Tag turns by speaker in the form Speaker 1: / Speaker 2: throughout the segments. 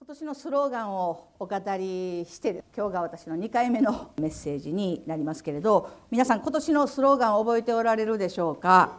Speaker 1: 今年のスローガンをお語りして今日が私の2回目のメッセージになりますけれど、皆さん今年のスローガンを覚えておられるでしょうか。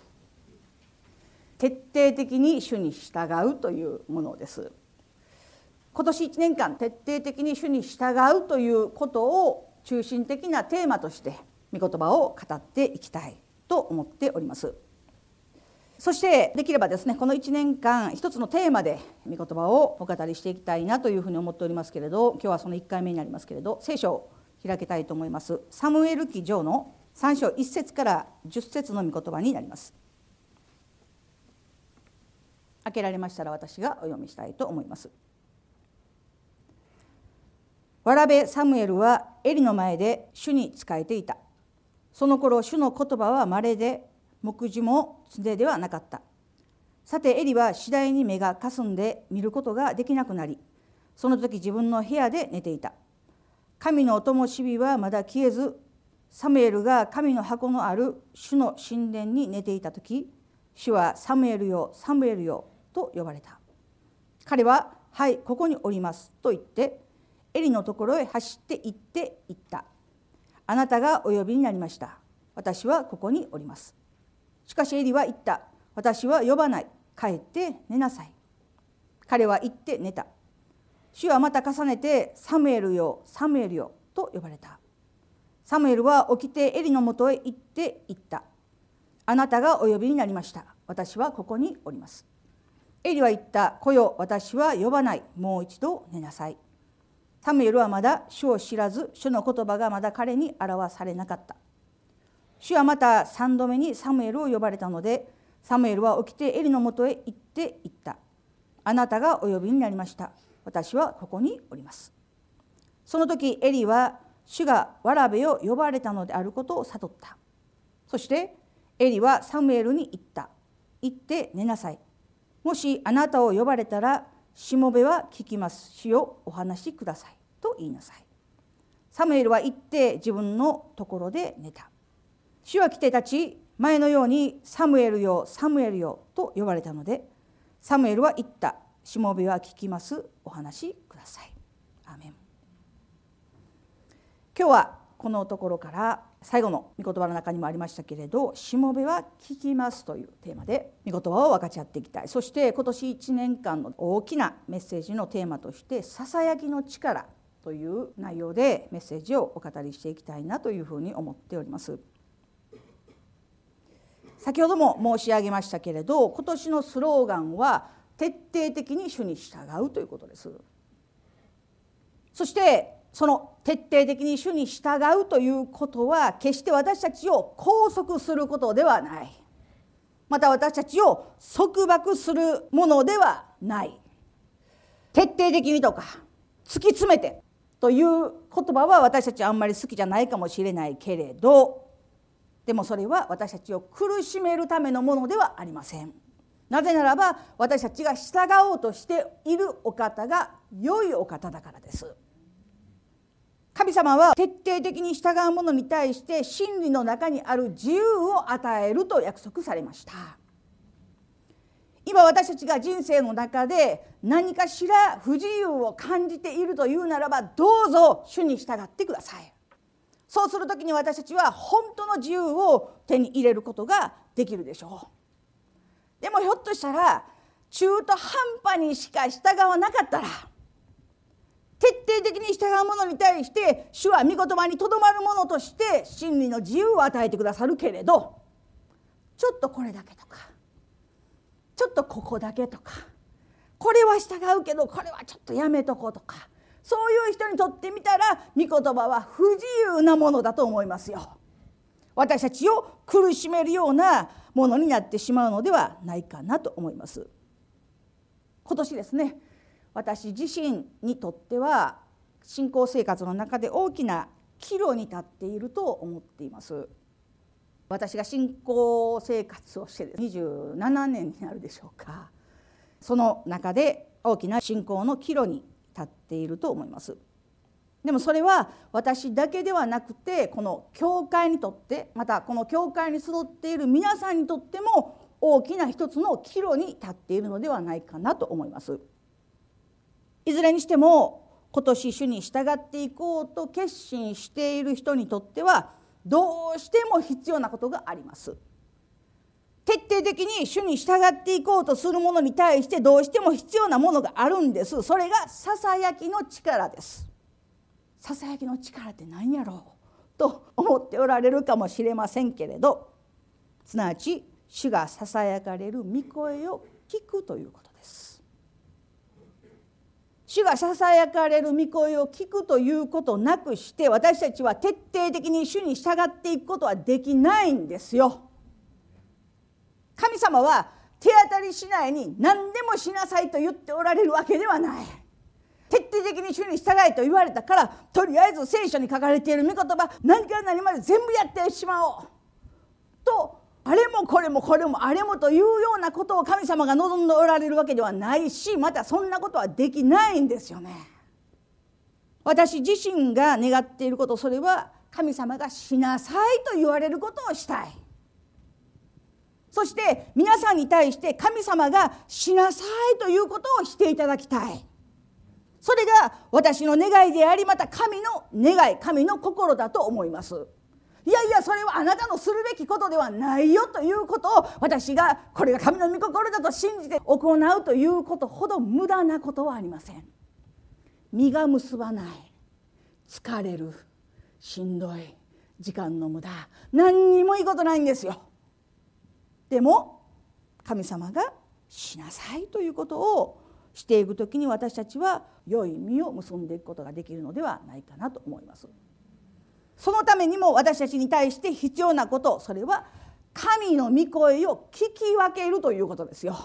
Speaker 1: 徹底的に主に従うというものです。今年1年間徹底的に主に従うということを中心的なテーマとして御言葉を語っていきたいと思っております。そしてできればですね、この1年間一つのテーマで御言葉をお語りしていきたいなというふうに思っておりますけれど、今日はその1回目になりますけれど、聖書を開けたいと思います。サムエル記上の3章1節から10節の御言葉になります。開けられましたら私がお読みしたいと思います。わらべサムエルはエリの前で主に仕えていた。その頃主の言葉は稀で目次も常ではなかった。さてエリは次第に目がかすんで見ることができなくなり、その時自分の部屋で寝ていた。神の灯火はまだ消えず、サムエルが神の箱のある主の神殿に寝ていた時、主はサムエルよサムエルよと呼ばれた。彼ははい、ここにおりますと言ってエリのところへ走って行って言った。あなたがお呼びになりました。私はここにおります。しかしエリは言った。私は呼ばない。帰って寝なさい。彼は言って寝た。主はまた重ねてサムエルよサムエルよと呼ばれた。サムエルは起きてエリのもとへ行って言った。あなたがお呼びになりました。私はここにおります。エリは言った。来よ、私は呼ばない。もう一度寝なさい。サムエルはまだ主を知らず、主の言葉がまだ彼に表されなかった。主はまた3度目にサムエルを呼ばれたので、サムエルは起きてエリのもとへ行って言った。あなたがお呼びになりました。私はここにおります。その時エリは主がわらべを呼ばれたのであることを悟った。そしてエリはサムエルに言った。行って寝なさい。もしあなたを呼ばれたら、しもべは聞きます。主よお話しくださいと言いなさい。サムエルは行って自分のところで寝た。主は来て立ち、前のようにサムエルよサムエルよと呼ばれたので、サムエルは言った。しもべは聞きます。お話しください。アーメン。今日はこのところから最後の御言葉の中にもありましたけれど、しもべは聞きますというテーマで御言葉を分かち合っていきたい。そして今年1年間の大きなメッセージのテーマとして、ささやきの力という内容でメッセージをお語りしていきたいなというふうに思っております。先ほども申し上げましたけれど、今年のスローガンは徹底的に主に従うということです。そしてその徹底的に主に従うということは、決して私たちを拘束することではない。また私たちを束縛するものではない。徹底的にとか突き詰めてという言葉は私たちはあんまり好きじゃないかもしれないけれど、でもそれは私たちを苦しめるためのものではありません。なぜならば私たちが従おうとしているお方が良いお方だからです。神様は徹底的に従う者に対して真理の中にある自由を与えると約束されました。今私たちが人生の中で何かしら不自由を感じているというならば、どうぞ主に従ってください。そうするときに私たちは本当の自由を手に入れることができるでしょう。でもひょっとしたら中途半端にしか従わなかったら、徹底的に従う者に対して主は御言葉にとどまる者として真理の自由を与えてくださるけれど、ちょっとこれだけとか、ちょっとここだけとか、これは従うけどこれはちょっとやめとこうとか、そういう人にとってみたら御言葉は不自由なものだと思いますよ。私たちを苦しめるようなものになってしまうのではないかなと思います。今年ですね、私自身にとっては信仰生活の中で大きな岐路に立っていると思っています。私が信仰生活をして27年になるでしょうか。その中で大きな信仰の岐路に立っていると思います。でもそれは私だけではなくて、この教会にとって、またこの教会に集っている皆さんにとっても大きな一つの岐路に立っているのではないかなと思います。 いずれにしても今年主に従っていこうと決心している人にとってはどうしても必要なことがあります。徹底的に主に従っていこうとするものに対してどうしても必要なものがあるんです。それがささやきの力です。ささやきの力って何やろうと思っておられるかもしれませんけれど、すなわち主がささやかれる御声を聞くということです。主がささやかれる御声を聞くということなくして私たちは徹底的に主に従っていくことはできないんですよ。神様は手当たり次第に何でもしなさいと言っておられるわけではない。徹底的に主に従いと言われたからとりあえず聖書に書かれている御言葉何から何まで全部やってしまおうと、あれもこれもこれもあれもというようなことを神様が望んでおられるわけではないし、またそんなことはできないんですよね。私自身が願っていること、それは神様がしなさいと言われることをしたい。そして皆さんに対して神様がしなさいということをしていただきたい。それが私の願いであり、また神の願い、神の心だと思います。いやいや、それはあなたのするべきことではないよということを私がこれが神の御心だと信じて行うということほど無駄なことはありません。実が結ばない、疲れる、しんどい、時間の無駄、何にもいいことないんですよ。でも神様がしなさいということをしていくときに私たちは良い実を結んでいくことができるのではないかなと思います。そのためにも私たちに対して必要なこと、それは神の御声を聞き分けるということですよ。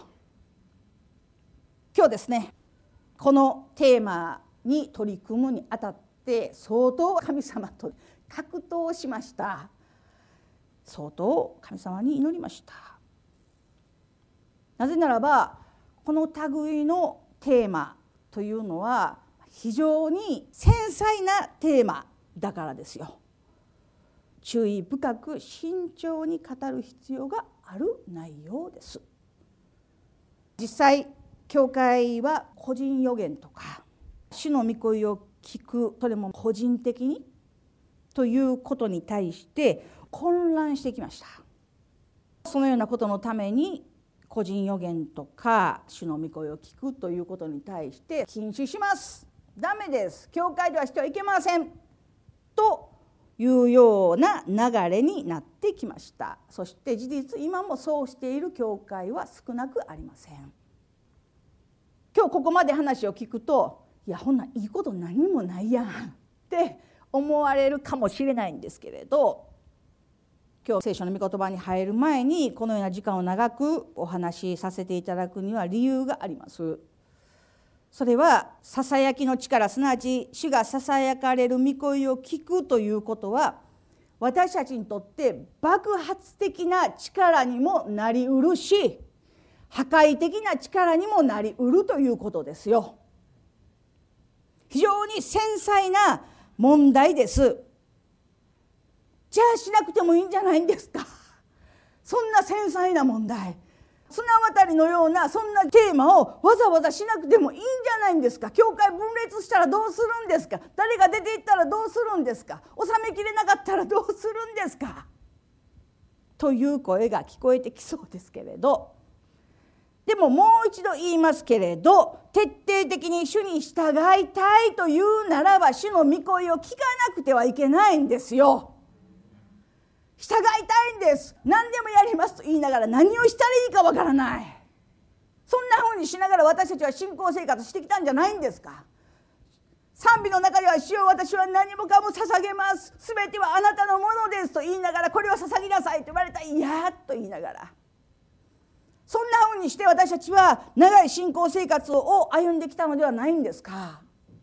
Speaker 1: 今日ですね、このテーマに取り組むにあたって相当神様と格闘しました。相当神様に祈りました。なぜならばこの類のテーマというのは非常に繊細なテーマだからですよ。注意深く慎重に語る必要がある内容です。実際教会は個人預言とか主の御声を聞く、それも個人的にということに対して混乱してきました。そのようなことのために個人預言とか主の御声を聞くということに対して禁止します、ダメです、教会ではしてはいけませんというような流れになってきました。そして事実今もそうしている教会は少なくありません。今日ここまで話を聞くと、いやほんないいこと何もないやんって思われるかもしれないんですけれど、今日聖書の御言葉に入る前にこのような時間を長くお話しさせていただくには理由があります。それはささやきの力、すなわち主がささやかれる御声を聞くということは私たちにとって爆発的な力にもなりうるし、破壊的な力にもなりうるということですよ。非常に繊細な問題です。じゃあしなくてもいいんじゃないんですか。そんな繊細な問題、綱渡りのようなそんなテーマをわざわざしなくてもいいんじゃないんですか。教会分裂したらどうするんですか。誰が出ていったらどうするんですか。収めきれなかったらどうするんですかという声が聞こえてきそうですけれど、でももう一度言いますけれど、徹底的に主に従いたいというならば主の御声を聞かなくてはいけないんですよ。従いたいんです、何でもやりますと言いながら何をしたらいいかわからない、そんなふうにしながら私たちは信仰生活してきたんじゃないんですか。賛美の中では主よ私は何もかも捧げます、すべてはあなたのものですと言いながら、これを捧げなさいと言われたらいやと言いながら、そんなふうにして私たちは長い信仰生活を歩んできたのではないんですか。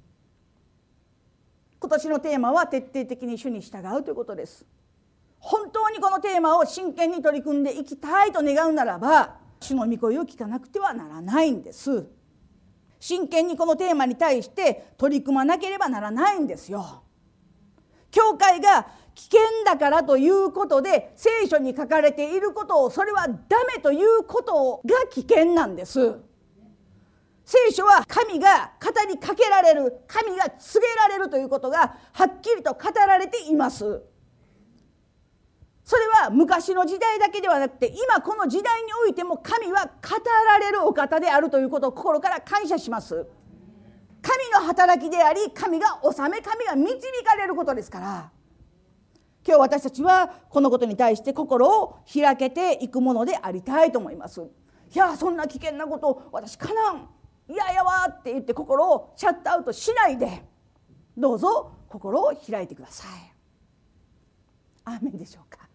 Speaker 1: 今年のテーマは徹底的に主に従うということです。本当にこのテーマを真剣に取り組んでいきたいと願うならば主の御声を聞かなくてはならないんです。真剣にこのテーマに対して取り組まなければならないんですよ。教会が危険だからということで聖書に書かれていることをそれはダメということが危険なんです。 聖書は神が語りかけられる、神が告げられるということがはっきりと語られています。それは昔の時代だけではなくて、今この時代においても神は語られるお方であるということを心から感謝します。神の働きであり、神が治め、神が導かれることですから、今日私たちはこのことに対して心を開けていくものでありたいと思います。いや、そんな危険なことを私かなん、いややわって言って心をシャットアウトしないで、どうぞ心を開いてください。アーメンでしょうか。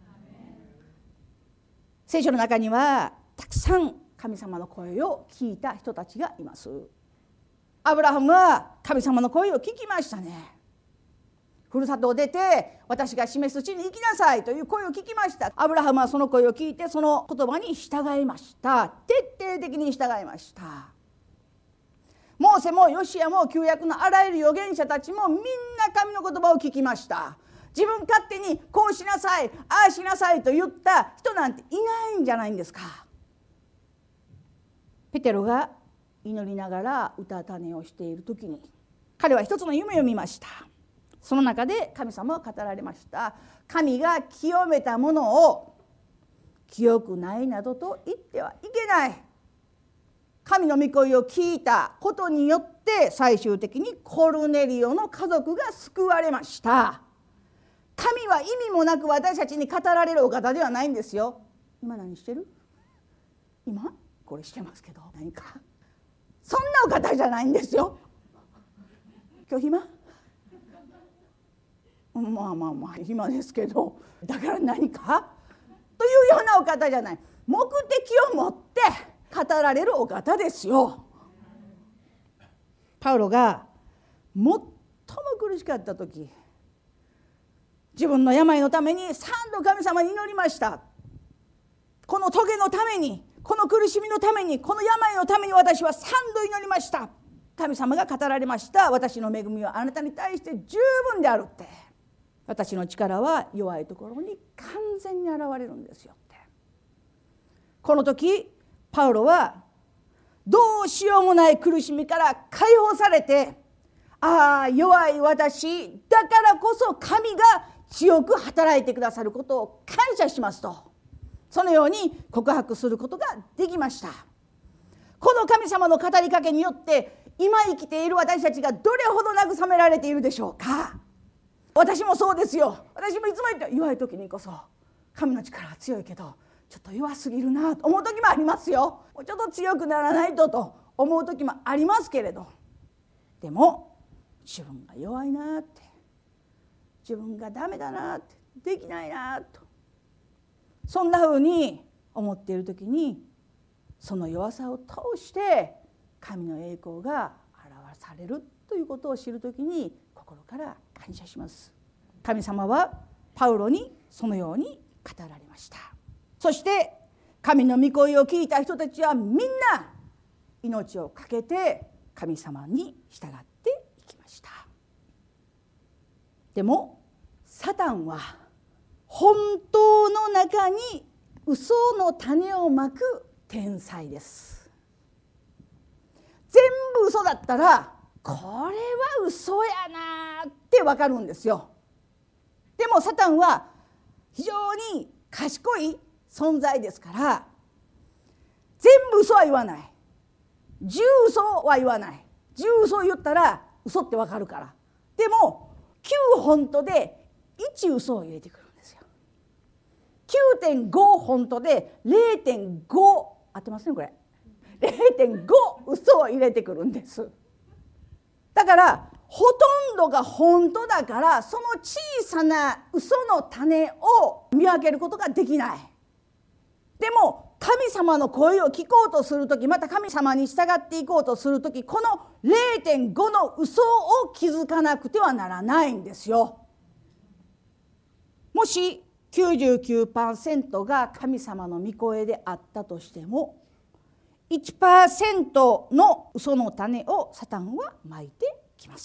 Speaker 1: 聖書の中にはたくさん神様の声を聞いた人たちがいます。アブラハムは神様の声を聞きましたね。ふるさとを出て私が示す地に行きなさいという声を聞きました。アブラハムはその声を聞いて、その言葉に従いました。徹底的に従いました。モーセもヨシアも旧約のあらゆる預言者たちもみんな神の言葉を聞きました。自分勝手にこうしなさい、ああしなさいと言った人なんていないんじゃないんですか。ペテロが祈りながらうたた寝をしている時に、彼は一つの夢を見ました。その中で神様は語られました。神が清めたものを清くないなどと言ってはいけない。神の御声を聞いたことによって最終的にコルネリオの家族が救われました。神は意味もなく私たちに語られるお方ではないんですよ。今何してる？今これしてますけど、何かそんなお方じゃないんですよ。今日暇？まあ暇ですけど、だから何かというようなお方じゃない。目的を持って語られるお方ですよ。パウロが最も苦しかった時、自分の病のために3度神様に祈りました。この棘のために、この苦しみのために、この病のために私は3度祈りました。神様が語られました。私の恵みはあなたに対して十分であるって。私の力は弱いところに完全に現れるんですよって。この時パウロはどうしようもない苦しみから解放されて、ああ弱い私だからこそ神が強く働いてくださることを感謝しますと、そのように告白することができました。この神様の語りかけによって今生きている私たちがどれほど慰められているでしょうか。私もそうですよ。私もいつも言って弱い時にこそ神の力は強いけどちょっと弱すぎるなと思う時もありますよ。もうちょっと強くならないとと思う時もありますけれど、でも自分が弱いなって、自分がダメだなって、できないなと、そんなふうに思っている時に、その弱さを通して神の栄光が表されるということを知る時に心から感謝します。神様はパウロにそのように語られました。そして神の御声を聞いた人たちはみんな命を懸けて神様に従っていきました。でもサタンは本当の中に嘘の種をまく天才です。全部嘘だったらこれは嘘やなって分かるんですよ。でもサタンは非常に賢い存在ですから、全部嘘は言わない、10嘘は言わない。10嘘を言ったら嘘って分かるから。でも9本当で1嘘を入れてくるんですよ。 9.5 本当で 0.5 合ってますね、これ 0.5 嘘を入れてくるんです。だからほとんどが本当だから、その小さな嘘の種を見分けることができない。でも神様の声を聞こうとするとき、また神様に従っていこうとするとき、この 0.5 の嘘を気づかなくてはならないんですよ。もし 99% が神様の御声であったとしても、1% の嘘の種をサタンはまいてきます。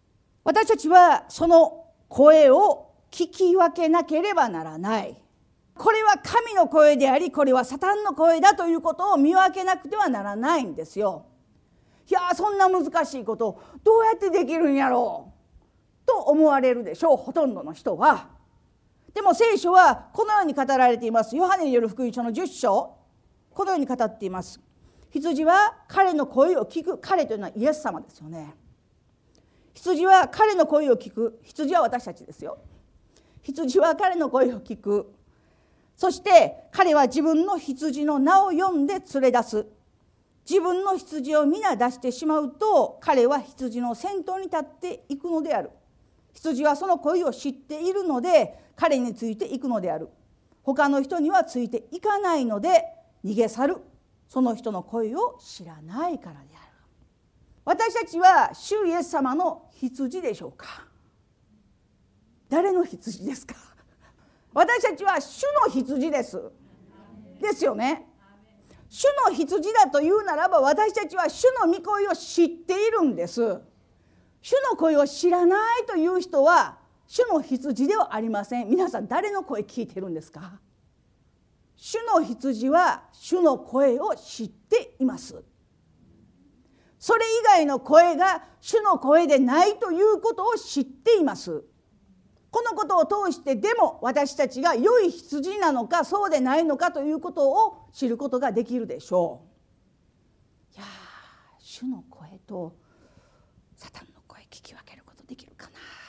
Speaker 1: 私たちはその声を聞き分けなければならない。 これは神の声であり、これはサタンの声だということを見分けなくてはならないんですよ。いや、そんな難しいことどうやってできるんやろうと思われるでしょう、ほとんどの人は。でも聖書はこのように語られています。ヨハネによる福音書の10章、このように語っています。羊は彼の声を聞く。彼というのはイエス様ですよね。羊は彼の声を聞く。羊は私たちですよ。羊は彼の声を聞く。そして彼は自分の羊の名を呼んで連れ出す。自分の羊を皆出してしまうと、彼は羊の先頭に立っていくのである。羊はその声を知っているので彼についていくのである。他の人にはついていかないので逃げ去る。その人の声を知らないからである。私たちは主イエス様の羊でしょうか。誰の羊ですか。私たちは主の羊です。ですよね。主の羊だというならば、私たちは主の御声を知っているんです。主の声を知らないという人は主の羊ではありません。皆さん誰の声聞いてるんですか。主の羊は主の声を知っています。それ以外の声が主の声でないということを知っています。このことを通してでも私たちが良い羊なのかそうでないのかということを知ることができるでしょう。いや、主の声とサタンの声聞き分けることできるかな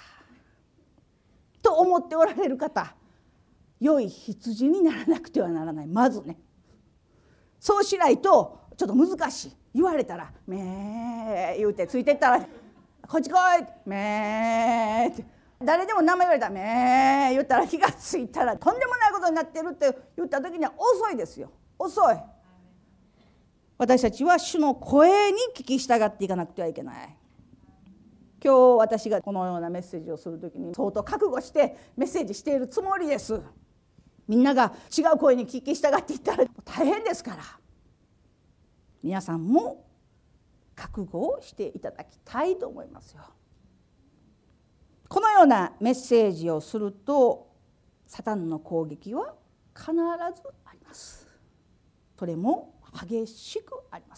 Speaker 1: と思っておられる方、良い羊にならなくてはならない。まずね、そうしないとちょっと難しい。言われたらめー言うてついてったらこっち来いめーって、誰でも名前言われたらめー言ったら気がついたらとんでもないことになってるって言った時には遅いですよ。遅い。私たちは主の声に聞き従っていかなくてはいけない。今日私がこのようなメッセージをする時に相当覚悟してメッセージしているつもりです。みんなが違う声に聞き従っていったら大変ですから、皆さんも覚悟をしていただきたいと思いますよ。このようなメッセージをするとサタンの攻撃は必ずあります。それも激しくあります。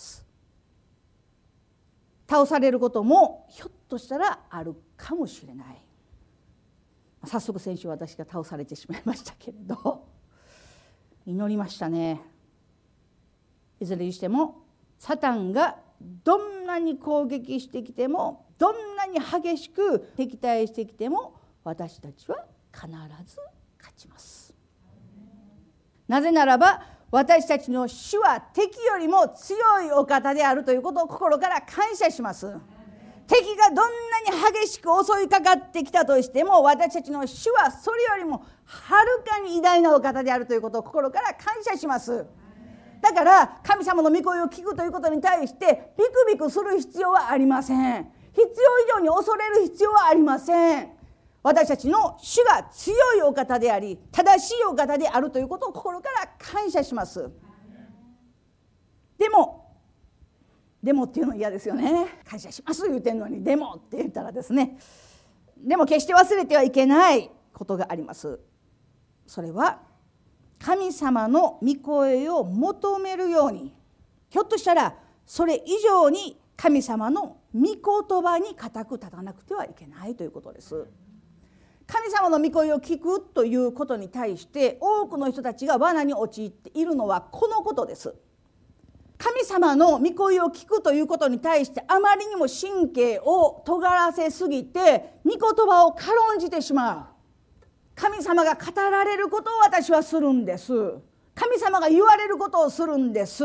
Speaker 1: 倒されることもひょっとしたらあるかもしれない。早速先週私が倒されてしまいましたけれど、祈りましたね。いずれにしてもサタンがどんなに攻撃してきても、どんなに激しく敵対してきても、私たちは必ず勝ちます。なぜならば私たちの主は敵よりも強いお方であるということを心から感謝します。敵がどんなに激しく襲いかかってきたとしても、私たちの主はそれよりもはるかに偉大なお方であるということを心から感謝します。だから神様の御声を聞くということに対してビクビクする必要はありません。必要以上に恐れる必要はありません。私たちの主が強いお方であり正しいお方であるということを心から感謝します。でもっていうの嫌ですよね。感謝します言うてんのにでもって言ったらですね、でも決して忘れてはいけないことがあります。それは神様の御声を求めるように、ひょっとしたらそれ以上に神様の御言葉に固く立たなくてはいけないということです。神様の御声を聞くということに対して多くの人たちが罠に陥っているのはこのことです。神様の御声を聞くということに対してあまりにも神経を尖らせすぎて御言葉を軽んじてしまう。神様が語られることを私はするんです。神様が言われることをするんです。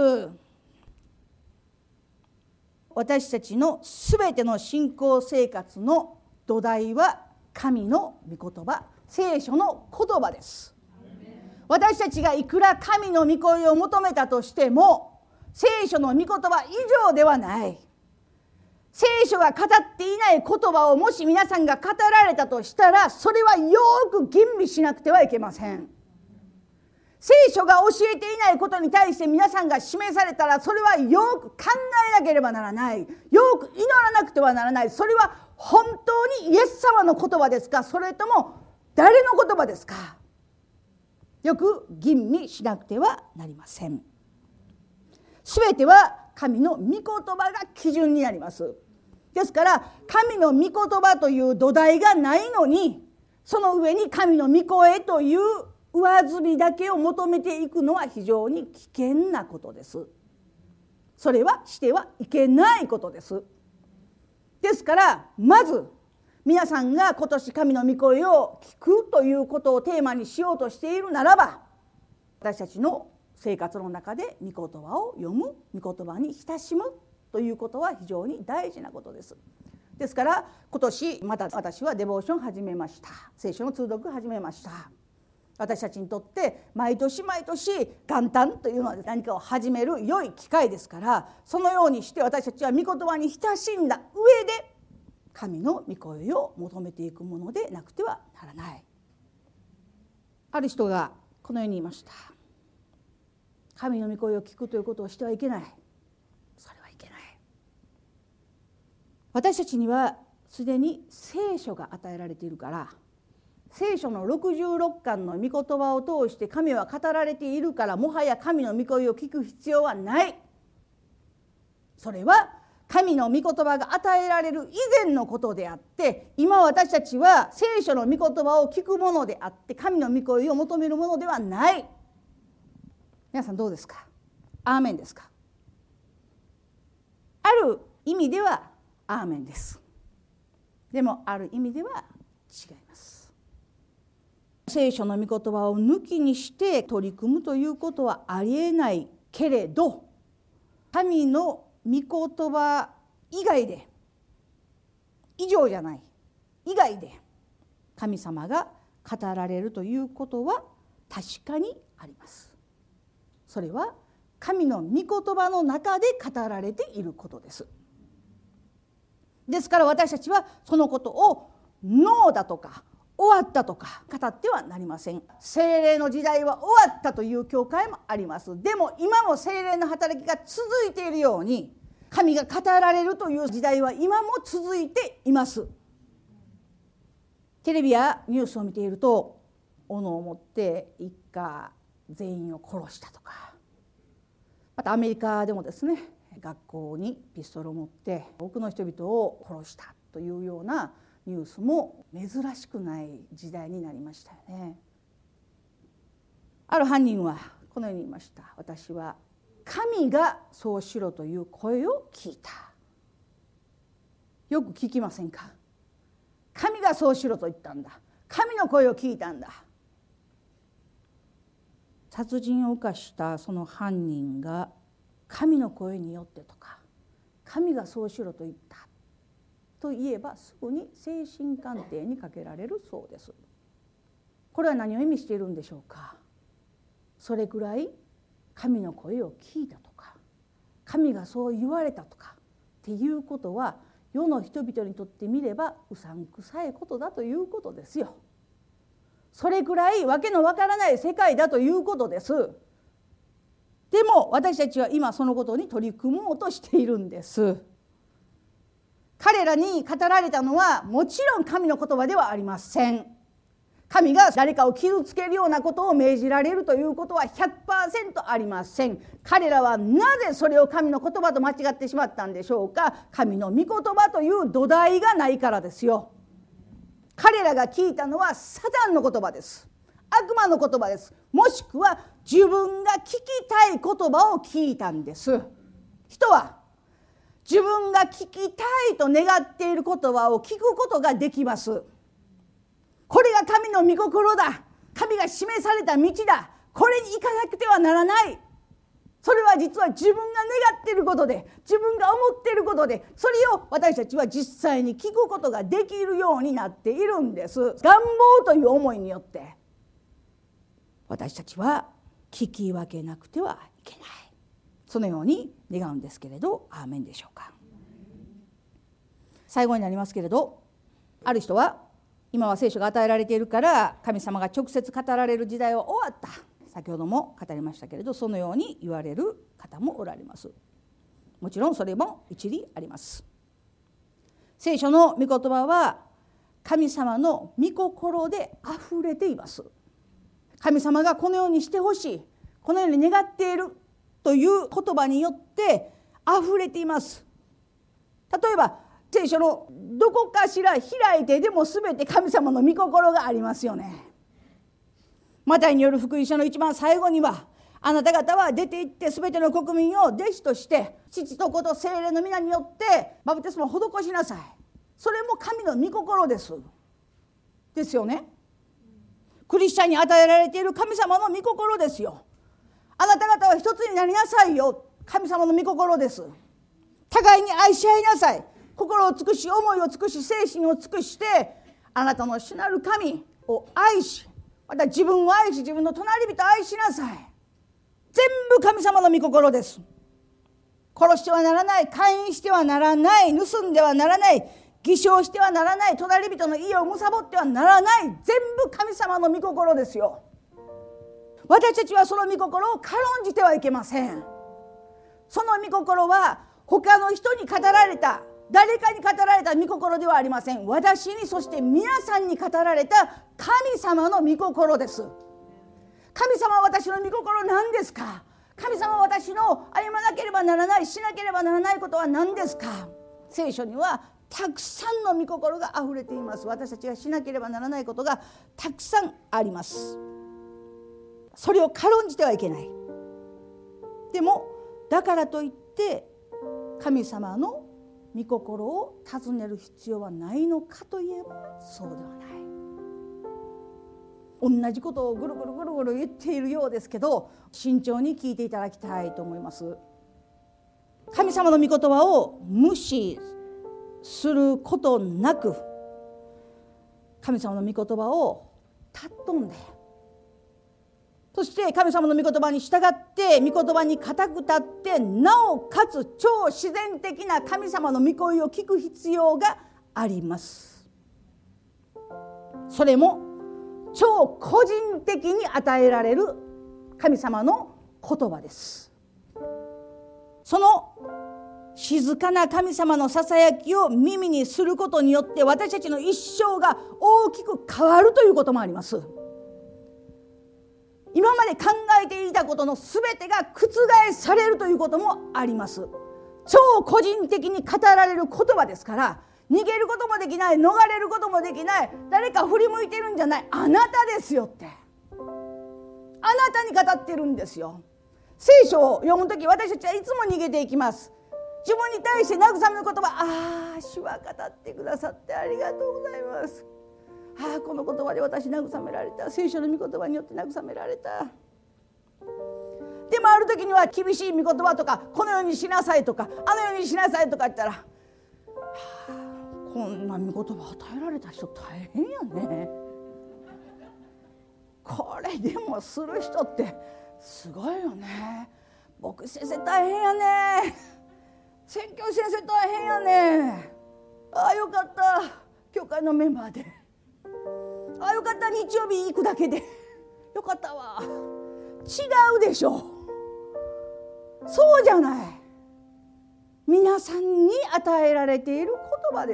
Speaker 1: 私たちのすべての信仰生活の土台は神の御言葉、聖書の言葉です。私たちがいくら神の御声を求めたとしても、聖書の御言葉以上ではない。聖書が語っていない言葉をもし皆さんが語られたとしたら、それはよく吟味しなくてはいけません。聖書が教えていないことに対して皆さんが示されたら、それはよく考えなければならない。よく祈らなくてはならない。それは本当にイエス様の言葉ですか、それとも誰の言葉ですか。 よく吟味しなくてはなりません。すべては神の御言葉が基準になります。ですから神の御言葉という土台がないのに、その上に神の御声という上積みだけを求めていくのは非常に危険なことです。それはしてはいけないことです。ですからまず皆さんが今年神の御声を聞くということをテーマにしようとしているならば、私たちの生活の中で御言葉を読む、御言葉に親しむということは非常に大事なことです。ですから今年また私はデボーション始めました。聖書の通読始めました。私たちにとって毎年毎年元旦というのは何かを始める良い機会ですから、そのようにして私たちは御言葉に親しんだ上で神の御声を求めていくものでなくてはならない。ある人がこのように言いました。神の御声を聞くということをしてはいけない。それはいけない。私たちにはすでに聖書が与えられているから、聖書の66巻の御言葉を通して神は語られているから、もはや神の御声を聞く必要はない。それは神の御言葉が与えられる以前のことであって、今私たちは聖書の御言葉を聞くものであって、神の御声を求めるものではない。皆さんどうですか？アーメンですか？ある意味ではアーメンです。でもある意味では違います。聖書の御言葉を抜きにして取り組むということはありえないけれど、神の御言葉以外で、以上じゃない以外で神様が語られるということは確かにあります。それは神の御言葉の中で語られていることです。ですから私たちはそのことをノーだとか終わったとか語ってはなりません。聖霊の時代は終わったという教会もあります。でも今も聖霊の働きが続いているように、神が語られるという時代は今も続いています。テレビやニュースを見ていると、斧を持って一家全員を殺したとか、またアメリカでもですね、学校にピストルを持って多くの人々を殺したというようなニュースも珍しくない時代になりましたよね。ある犯人はこのように言いました。私は神がそうしろという声を聞いた。よく聞きませんか？神がそうしろと言ったんだ。神の声を聞いたんだ。殺人を犯したその犯人が神の声によってとか、神がそうしろと言ったと言えばすぐに精神鑑定にかけられるそうです。これは何を意味しているんでしょうか？それくらい神の声を聞いたとか、神がそう言われたとかっていうことは、世の人々にとってみればうさんくさいことだということですよ。それくらいわけのわからない世界だということです。でも私たちは今そのことに取り組もうとしているんです。彼らに語られたのはもちろん神の言葉ではありません。神が誰かを傷つけるようなことを命じられるということは 100% ありません。彼らはなぜそれを神の言葉と間違ってしまったんでしょうか？神の御言葉という土台がないからですよ。彼らが聞いたのはサタンの言葉です。悪魔の言葉です。もしくは自分が聞きたい言葉を聞いたんです。人は自分が聞きたいと願っている言葉を聞くことができます。これが神の御心だ。神が示された道だ。これに行かなくてはならない。それは実は自分が願っていることで、自分が思っていることで、それを私たちは実際に聞くことができるようになっているんです。願望という思いによって私たちは聞き分けなくてはいけない。そのように願うんですけれど、アーメンでしょうか。最後になりますけれど、ある人は今は聖書が与えられているから神様が直接語られる時代は終わった、先ほども語りましたけれど、そのように言われる方もおられます。もちろんそれも一理あります。聖書の御言葉は神様の御心であふれています。 神様がこのようにしてほしい、このように願っているという言葉によってあふれています。例えば聖書のどこかしら開いてでも全て神様の御心がありますよね。マタイによる福音書の一番最後には、あなた方は出て行って全ての国民を弟子として父と子と聖霊の皆によってバプテスマを施しなさい。それも神の御心ですよね。クリスチャンに与えられている神様の御心ですよ。あなた方は一つになりなさいよ、神様の御心です。互いに愛し合いなさい。心を尽くし、思いを尽くし、精神を尽くしてあなたの主なる神を愛し、また自分を愛し、自分の隣人を愛しなさい。全部神様の御心です。殺してはならない、姦淫してはならない、盗んではならない、偽証してはならない、隣人の家を貪ってはならない、全部神様の御心ですよ。私たちはその御心を軽んじてはいけません。その御心は他の人に語られた、誰かに語られた御心ではありません。私に、そして皆さんに語られた神様の御心です。神様は私の御心何ですか。神様は私の歩まなければならない、しなければならないことは何ですか。聖書にはたくさんの御心があふれています。私たちがしなければならないことがたくさんあります。それを軽んじてはいけない。でもだからといって神様の御心を尋ねる必要はないのかといえばそうではない。同じことをぐるぐるぐるぐる言っているようですけど、慎重に聞いていただきたいと思います。神様の御言葉を無視することなく、神様の御言葉を尊んで、そして神様の御言葉に従って御言葉に固く立って、なおかつ超自然的な神様の御声を聞く必要があります。それも超個人的に与えられる神様の言葉です。その静かな神様のささやきを耳にすることによって私たちの一生が大きく変わるということもあります。今まで考えていたことのすべてが覆されるということもあります。超個人的に語られる言葉ですから、逃げることもできない、逃れることもできない、誰か振り向いてるんじゃない、あなたですよって、あなたに語ってるんですよ。聖書を読むとき私たちはいつも逃げていきます。自分に対して慰めの言葉、主は語ってくださってありがとうございます。この言葉で私慰められた、聖書の御言葉によって慰められた。でもある時には厳しい御言葉とか、このようにしなさいとか、あのようにしなさいとか言ったら、こんな御言葉与えられた人大変やね。これでもする人ってすごいよね。牧師先生大変やね。宣教師先生大変やね。よかった教会のメンバーで、よかった日曜日行くだけでよかったわ。違うでしょ。そうじゃない。皆さんに与えられている言葉です。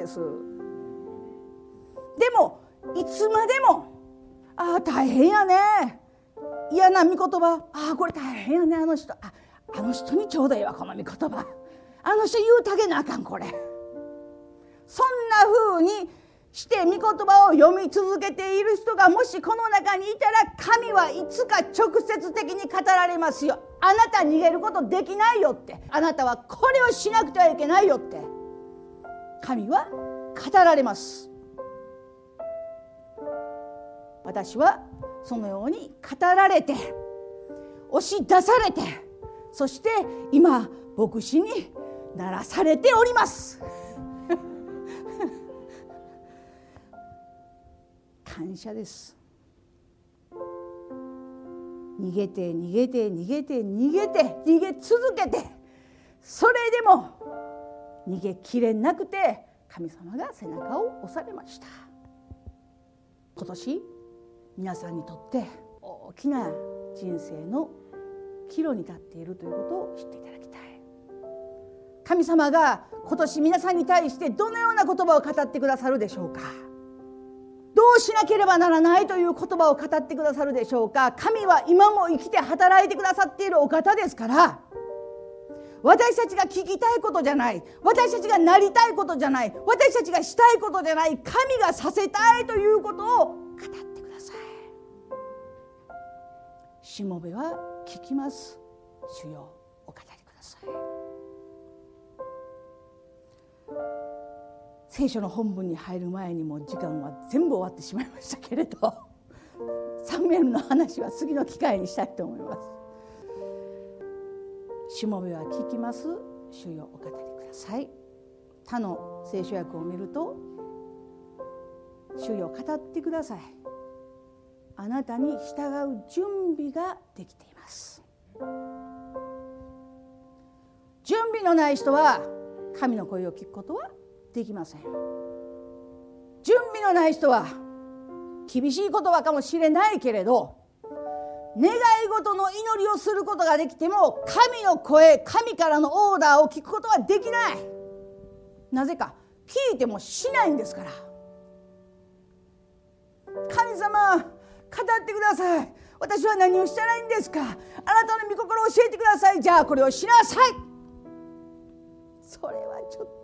Speaker 1: でもいつまでも大変やね、嫌な御言葉、これ大変やね、あの人にちょうどいいわこの御言葉、あの人言うたげなあかん、これ、そんな風にして御言葉を読み続けている人がもしこの中にいたら、神はいつか直接的に語られますよ。あなた逃げることできないよって、あなたはこれをしなくてはいけないよって神は語られます。私はそのように語られて、押し出されて、そして今牧師にならされております感謝です。逃げて逃げて逃げて逃げて逃げ続けて、それでも逃げきれなくて神様が背中を押されました。今年皆さんにとって大きな人生の岐路に立っているということを知っていただきたい。神様が今年皆さんに対してどのような言葉を語ってくださるでしょうか。 どうしなければならないという言葉を語ってくださるでしょうか。神は今も生きて働いてくださっているお方ですから、私たちが聞きたいことじゃない、私たちがなりたいことじゃない、私たちがしたいことじゃない、神がさせたいということを語ってください。しもべは聞きます。主よお語りください。聖書の本文に入る前にも時間は全部終わってしまいましたけれど、サムエルの話は次の機会にしたいと思います。しもべは聞きます。主よお語りください。他の聖書訳を見ると、主よ語ってください。あなたに従う準備ができています。準備のない人は神の声を聞くことはできません。準備のない人は厳しい言葉かもしれないけれど、願い事の祈りをすることができても神の声、神からのオーダーを聞くことはできない。なぜか、聞いてもしないんですから。神様、語ってください。私は何をしたらいいんですか。あなたの御心を教えてください。じゃあこれをしなさい。それはちょっ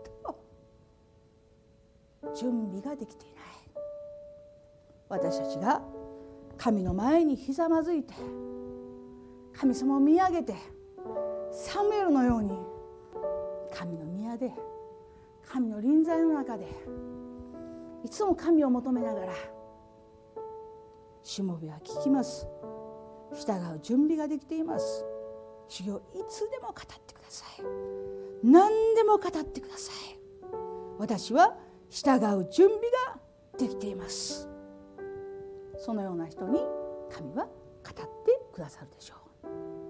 Speaker 1: と準備ができていない。私たちが神の前にひざまずいて、神様を見上げて、サムエルのように神の宮で、神の臨在の中でいつも神を求めながら、しもべは聞きます。従う準備ができています。主よ、いつでも語ってください。何でも語ってください。私は従う準備ができています。そのような人に神は語ってくださるでしょう。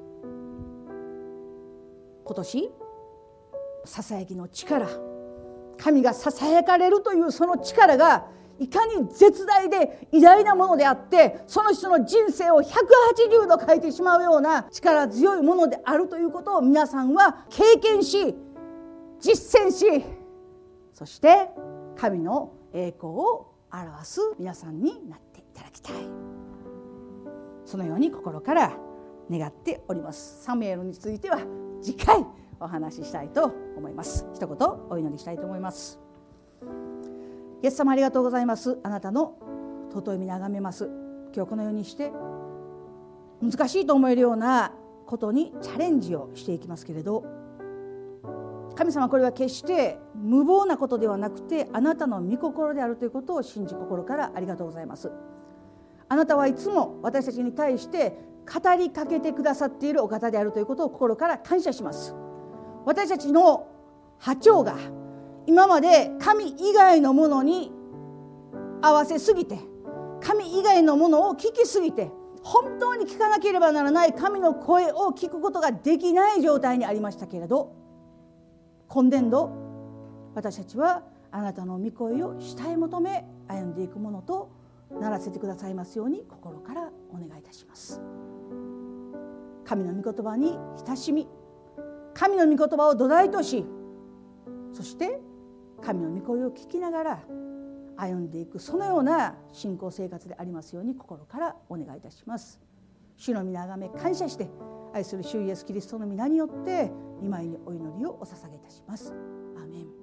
Speaker 1: 今年、ささやきの力、神がささやかれるというその力がいかに絶大で偉大なものであって、その人の人生を180度変えてしまうような力強いものであるということを皆さんは経験し、実践し、そして神の栄光を表す皆さんになっていただきたい。そのように心から願っております。サムエルについては次回お話ししたいと思います。一言お祈りしたいと思います。イエス様、ありがとうございます。あなたの尊い皆をあがめます。今日このようにして難しいと思えるようなことにチャレンジをしていきますけれど、神様、これは決して無謀なことではなくて、あなたの御心であるということを信じ、心からありがとうございます。あなたはいつも私たちに対して語りかけてくださっているお方であるということを心から感謝します。私たちの波長が今まで神以外のものに合わせすぎて、神以外のものを聞きすぎて、本当に聞かなければならない神の声を聞くことができない状態にありましたけれど、今年度私たちはあなたの御声を主体求め歩んでいくものとならせてくださいますように心からお願いいたします。神の御言葉に親しみ、神の御言葉を土台とし、そして神の御声を聞きながら歩んでいく、そのような信仰生活でありますように心からお願いいたします。主の皆あがめ感謝して、愛する主イエスキリストの皆によって御前にお祈りをお捧げいたします。アーメン。